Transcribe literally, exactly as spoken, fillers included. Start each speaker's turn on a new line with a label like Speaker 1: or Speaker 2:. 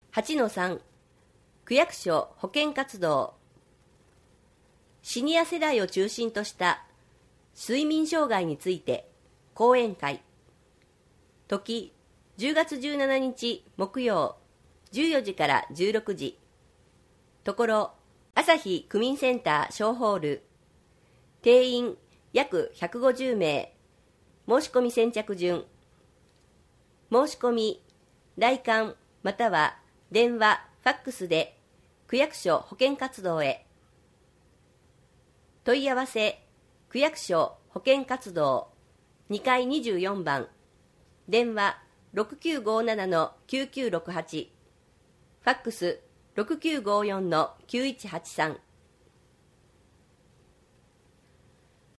Speaker 1: はちのさん 区役所保健活動。シニア世代を中心とした睡眠障害について講演会。時じゅうがつじゅうしちにち木曜じゅうよじからじゅうろくじ。ところ朝日区民センター小ホール。定員約ひゃくごじゅうめい。申し込み先着順。申し込み来館または電話ファックスで区役所保健活動へ。問い合わせ区役所保健活動にかいにじゅうよんばん。電話 ろくきゅうごななのきゅうきゅうろくはち。ファックス ろくきゅうごよんのきゅういちはちさん。